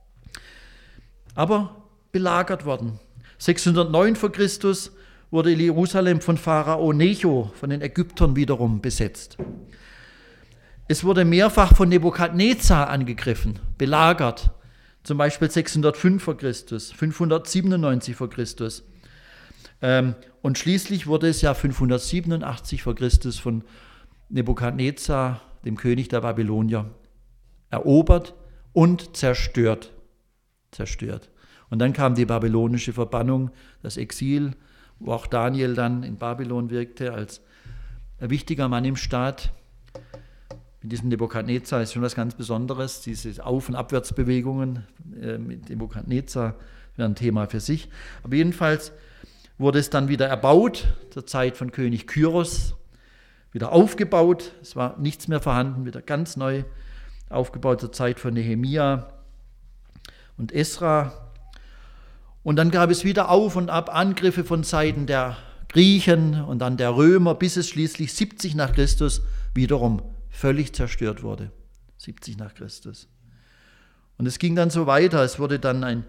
Aber belagert worden. 609 vor Christus wurde Jerusalem von Pharao Necho, von den Ägyptern wiederum besetzt. Es wurde mehrfach von Nebukadnezar angegriffen, belagert. Zum Beispiel 605 vor Christus, 597 vor Christus. Und schließlich wurde es ja 587 vor Christus von Nebukadnezar, dem König der Babylonier, erobert und zerstört. Und dann kam die babylonische Verbannung, das Exil, wo auch Daniel dann in Babylon wirkte als ein wichtiger Mann im Staat. Mit diesem Nebukadnezar ist schon was ganz Besonderes, diese Auf- und Abwärtsbewegungen mit Nebukadnezar wäre ein Thema für sich. Aber jedenfalls wurde es dann wieder erbaut, zur Zeit von König Kyros, wieder aufgebaut, es war nichts mehr vorhanden, wieder ganz neu aufgebaut zur Zeit von Nehemia und Esra. Und dann gab es wieder Auf und Ab Angriffe von Seiten der Griechen und dann der Römer, bis es schließlich 70 nach Christus wiederum völlig zerstört wurde. 70 nach Christus. Und es ging dann so weiter. Es wurde dann ein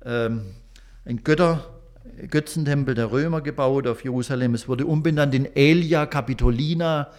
Götzentempel der Römer gebaut auf Jerusalem. Es wurde umbenannt in Aelia Capitolina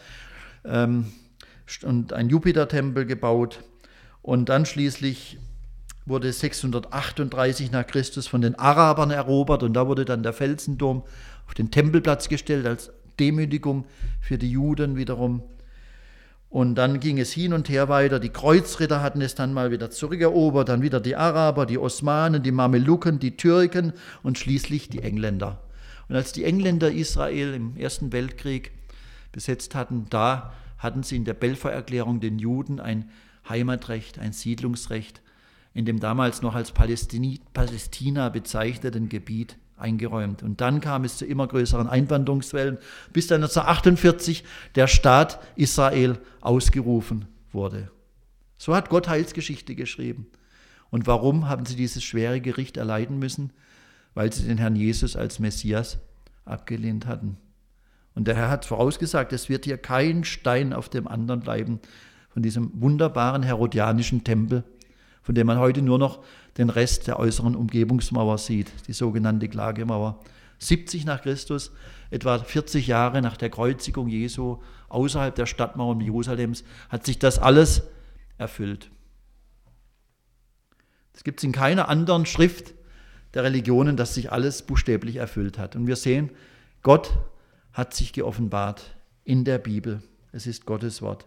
und ein Jupitertempel gebaut. Und dann schließlich wurde 638 nach Christus von den Arabern erobert und da wurde dann der Felsendom auf den Tempelplatz gestellt als Demütigung für die Juden wiederum. Und dann ging es hin und her weiter. Die Kreuzritter hatten es dann mal wieder zurückerobert, dann wieder die Araber, die Osmanen, die Mameluken, die Türken und schließlich die Engländer. Und als die Engländer Israel im Ersten Weltkrieg besetzt hatten, da hatten sie in der Belfer-Erklärung den Juden ein Heimatrecht, ein Siedlungsrecht in dem damals noch als Palästina bezeichneten Gebiet eingeräumt. Und dann kam es zu immer größeren Einwanderungswellen, bis dann 1948 der Staat Israel ausgerufen wurde. So hat Gott Heilsgeschichte geschrieben. Und warum haben sie dieses schwere Gericht erleiden müssen? Weil sie den Herrn Jesus als Messias abgelehnt hatten. Und der Herr hat vorausgesagt, es wird hier kein Stein auf dem anderen bleiben von diesem wunderbaren herodianischen Tempel, von dem man heute nur noch den Rest der äußeren Umgebungsmauer sieht, die sogenannte Klagemauer. 70 nach Christus, etwa 40 Jahre nach der Kreuzigung Jesu, außerhalb der Stadtmauern Jerusalems, hat sich das alles erfüllt. Es gibt es in keiner anderen Schrift der Religionen, dass sich alles buchstäblich erfüllt hat. Und wir sehen, Gott hat sich geoffenbart in der Bibel. Es ist Gottes Wort.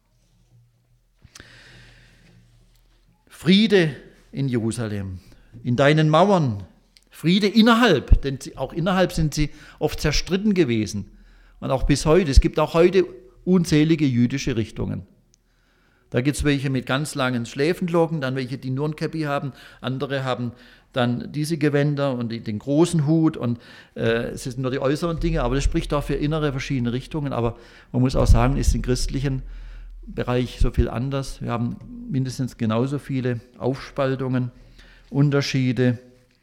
Friede in Jerusalem, in deinen Mauern, Friede innerhalb, denn auch innerhalb sind sie oft zerstritten gewesen. Und auch bis heute, es gibt auch heute unzählige jüdische Richtungen. Da gibt es welche mit ganz langen Schläfenlocken, dann welche, die nur ein Käppi haben, andere haben dann diese Gewänder und den großen Hut und es sind nur die äußeren Dinge, aber das spricht auch für innere verschiedene Richtungen. Aber man muss auch sagen, ist im christlichen Bereich so viel anders. Wir haben mindestens genauso viele Aufspaltungen, Unterschiede.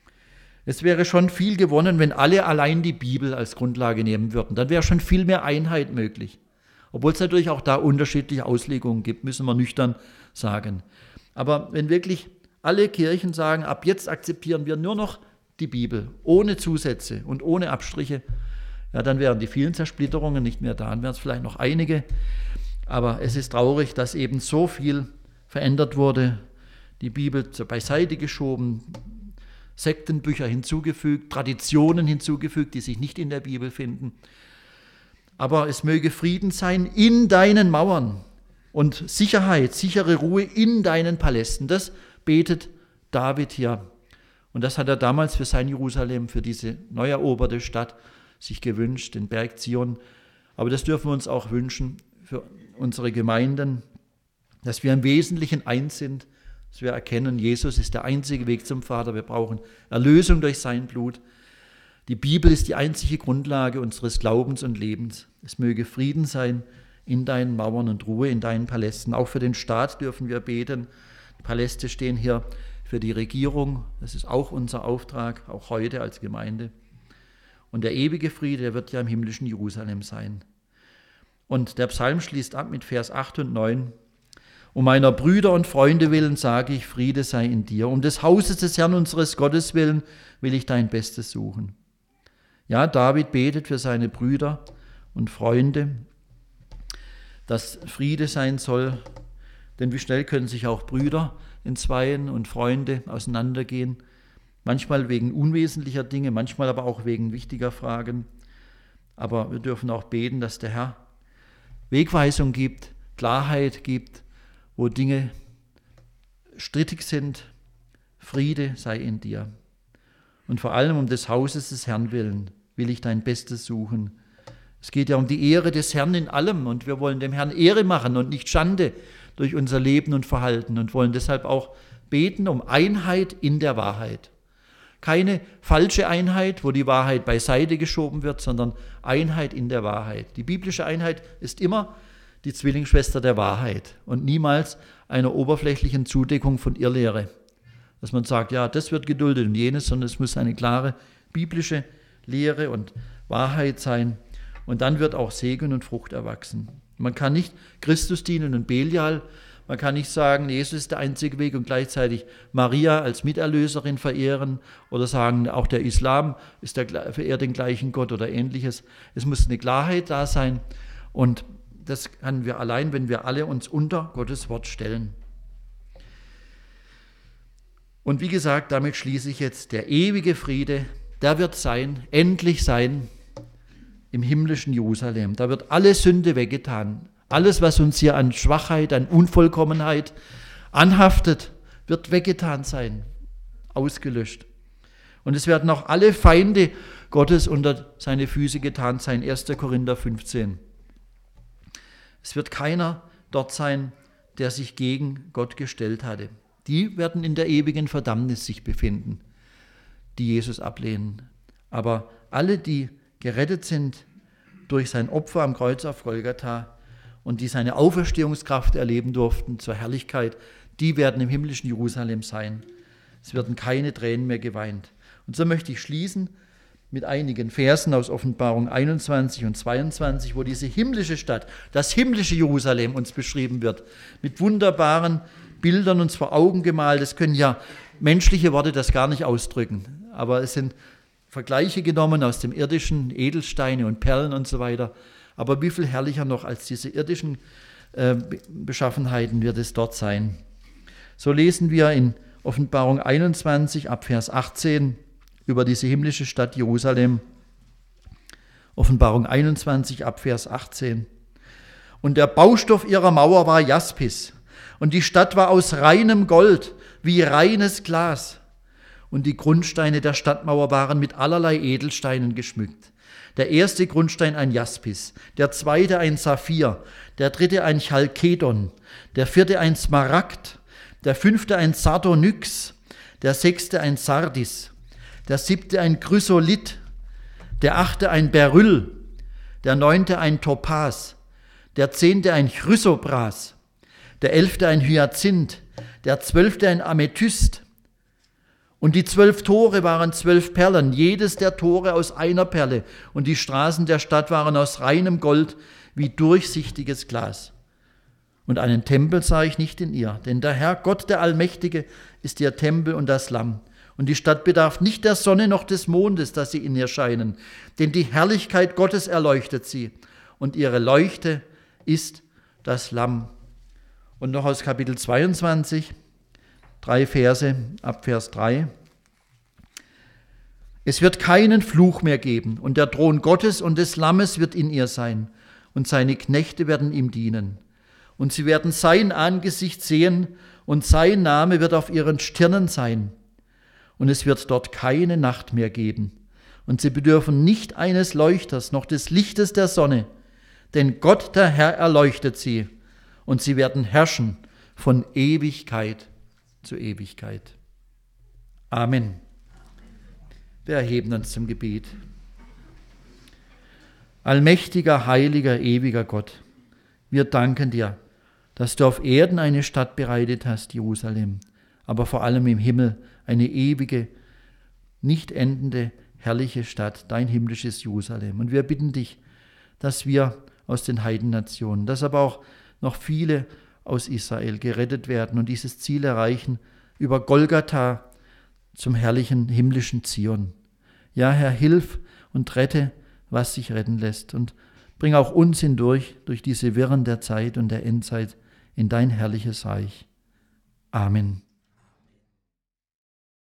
Es wäre schon viel gewonnen, wenn alle allein die Bibel als Grundlage nehmen würden. Dann wäre schon viel mehr Einheit möglich. Obwohl es natürlich auch da unterschiedliche Auslegungen gibt, müssen wir nüchtern sagen. Aber wenn wirklich alle Kirchen sagen, ab jetzt akzeptieren wir nur noch die Bibel, ohne Zusätze und ohne Abstriche, ja, dann wären die vielen Zersplitterungen nicht mehr da, dann wären es vielleicht noch einige. Aber es ist traurig, dass eben so viel verändert wurde, die Bibel beiseite geschoben, Sektenbücher hinzugefügt, Traditionen hinzugefügt, die sich nicht in der Bibel finden. Aber es möge Frieden sein in deinen Mauern und Sicherheit, sichere Ruhe in deinen Palästen. Das betet David hier. Und das hat er damals für sein Jerusalem, für diese neu eroberte Stadt sich gewünscht, den Berg Zion. Aber das dürfen wir uns auch wünschen für unsere Gemeinden, dass wir im Wesentlichen eins sind, dass wir erkennen, Jesus ist der einzige Weg zum Vater. Wir brauchen Erlösung durch sein Blut. Die Bibel ist die einzige Grundlage unseres Glaubens und Lebens. Es möge Frieden sein in deinen Mauern und Ruhe in deinen Palästen. Auch für den Staat dürfen wir beten. Die Paläste stehen hier für die Regierung. Das ist auch unser Auftrag, auch heute als Gemeinde. Und der ewige Friede, der wird ja im himmlischen Jerusalem sein. Und der Psalm schließt ab mit Vers 8 und 9. Um meiner Brüder und Freunde willen sage ich, Friede sei in dir. Um des Hauses des Herrn unseres Gottes willen will ich dein Bestes suchen. Ja, David betet für seine Brüder und Freunde, dass Friede sein soll. Denn wie schnell können sich auch Brüder entzweien und Freunde auseinandergehen. manchmal wegen unwesentlicher Dinge, manchmal aber auch wegen wichtiger Fragen. Aber wir dürfen auch beten, dass der Herr Wegweisung gibt, Klarheit gibt, wo Dinge strittig sind. Friede sei in dir. Und vor allem um des Hauses des Herrn willen will ich dein Bestes suchen. Es geht ja um die Ehre des Herrn in allem und wir wollen dem Herrn Ehre machen und nicht Schande durch unser Leben und Verhalten und wollen deshalb auch beten um Einheit in der Wahrheit. Keine falsche Einheit, wo die Wahrheit beiseite geschoben wird, sondern Einheit in der Wahrheit. Die biblische Einheit ist immer die Zwillingsschwester der Wahrheit und niemals einer oberflächlichen Zudeckung von Irrlehre. Dass man sagt, ja, das wird geduldet und jenes, sondern es muss eine klare biblische Lehre und Wahrheit sein. Und dann wird auch Segen und Frucht erwachsen. Man kann nicht Christus dienen und Belial, man kann nicht sagen, Jesus ist der einzige Weg und gleichzeitig Maria als Miterlöserin verehren oder sagen, auch der Islam verehrt den gleichen Gott oder ähnliches. Es muss eine Klarheit da sein und das können wir allein, wenn wir alle uns unter Gottes Wort stellen. Und wie gesagt, damit schließe ich jetzt, der ewige Friede, der wird sein, endlich sein, im himmlischen Jerusalem. Da wird alle Sünde weggetan. Alles, was uns hier an Schwachheit, an Unvollkommenheit anhaftet, wird weggetan sein, ausgelöscht. Und es werden auch alle Feinde Gottes unter seine Füße getan sein, 1. Korinther 15. Es wird keiner dort sein, der sich gegen Gott gestellt hatte. Die werden in der ewigen Verdammnis sich befinden, die Jesus ablehnen. Aber alle, die gerettet sind durch sein Opfer am Kreuz auf Golgatha und die seine Auferstehungskraft erleben durften zur Herrlichkeit, die werden im himmlischen Jerusalem sein. Es werden keine Tränen mehr geweint. Und so möchte ich schließen mit einigen Versen aus Offenbarung 21 und 22, wo diese himmlische Stadt, das himmlische Jerusalem uns beschrieben wird, mit wunderbaren Bildern uns vor Augen gemalt. Das können ja menschliche Worte das gar nicht ausdrücken, aber es sind Vergleiche genommen aus dem irdischen, Edelsteine und Perlen und so weiter. Aber wie viel herrlicher noch als diese irdischen Beschaffenheiten wird es dort sein. So lesen wir in Offenbarung 21 ab Vers 18 über diese himmlische Stadt Jerusalem. Offenbarung 21 ab Vers 18. Und der Baustoff ihrer Mauer war Jaspis, und die Stadt war aus reinem Gold, wie reines Glas. Und die Grundsteine der Stadtmauer waren mit allerlei Edelsteinen geschmückt. Der erste Grundstein ein Jaspis, der zweite ein Saphir, der dritte ein Chalkedon, der vierte ein Smaragd, der fünfte ein Sardonyx, der sechste ein Sardis, der siebte ein Chrysolith, der achte ein Beryl, der neunte ein Topas, der zehnte ein Chrysobras, der 11. ein Hyazinth, der 12. ein Amethyst. Und die 12 Tore waren 12 Perlen, jedes der Tore aus einer Perle. Und die Straßen der Stadt waren aus reinem Gold, wie durchsichtiges Glas. Und einen Tempel sah ich nicht in ihr, denn der Herr, Gott der Allmächtige, ist ihr Tempel und das Lamm. Und die Stadt bedarf nicht der Sonne noch des Mondes, dass sie in ihr scheinen, denn die Herrlichkeit Gottes erleuchtet sie. Und ihre Leuchte ist das Lamm. Und noch aus Kapitel 22, 3 Verse ab Vers 3. Es wird keinen Fluch mehr geben, und der Thron Gottes und des Lammes wird in ihr sein, und seine Knechte werden ihm dienen. Und sie werden sein Angesicht sehen, und sein Name wird auf ihren Stirnen sein. Und es wird dort keine Nacht mehr geben. Und sie bedürfen nicht eines Leuchters, noch des Lichtes der Sonne, denn Gott, der Herr, erleuchtet sie, und sie werden herrschen von Ewigkeit zu Ewigkeit. Amen. Wir erheben uns zum Gebet. Allmächtiger, heiliger, ewiger Gott, wir danken dir, dass du auf Erden eine Stadt bereitet hast, Jerusalem, aber vor allem im Himmel eine ewige, nicht endende, herrliche Stadt, dein himmlisches Jerusalem. Und wir bitten dich, dass wir aus den Heidennationen, dass aber auch noch viele aus Israel gerettet werden und dieses Ziel erreichen über Golgatha zum herrlichen himmlischen Zion. Ja, Herr, hilf und rette, was sich retten lässt, und bring auch uns hindurch durch diese Wirren der Zeit und der Endzeit in dein herrliches Reich. Amen.